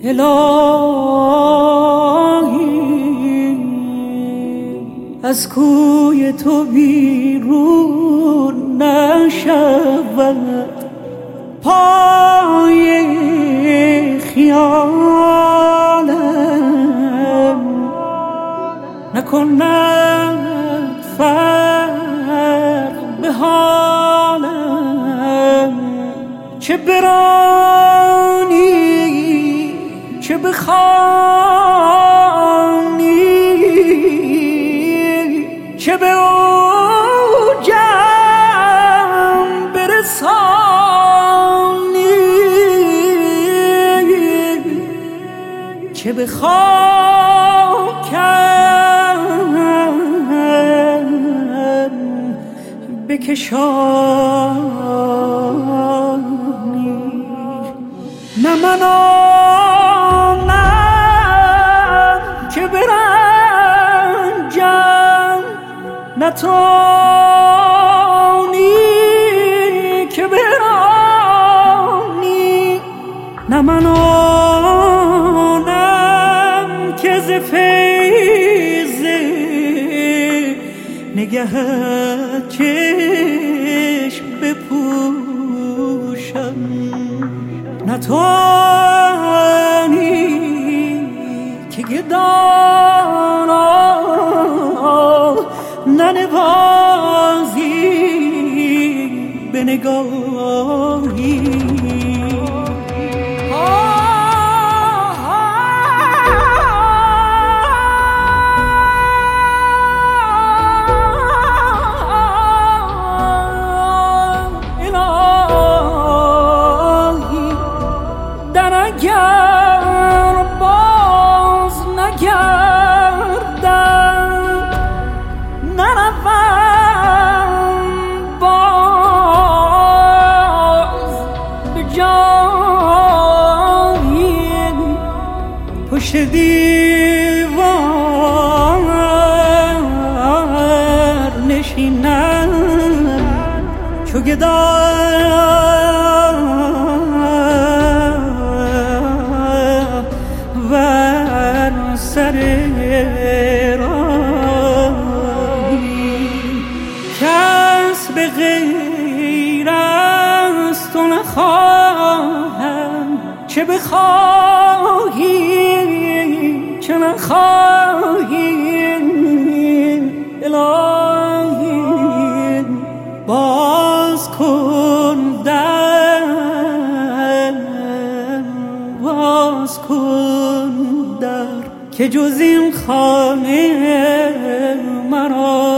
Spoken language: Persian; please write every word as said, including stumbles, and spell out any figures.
الهی از کوی تو بیرون نشود، پای خیالم نکند فرق به حالم. چه برانی چه بخوانی چه به اوجم برسانی، چه به خاکم بکشانی. نه من آنم که برنجم، نه تو آنی که برانی. نه من آنم که ز فیض نگهت چشم بپوشم، نه تو آنی که گدانا ننوازی به نگاهی. اگر باز نگردم نروم باز به جایی، پشت دیوار نشینم چو گدا سر راهی. کس به غیر از تو نخواهم، چه بخواهی چه نخواهی. الهی باز کن در، باز کن در، که جز این خانه مرا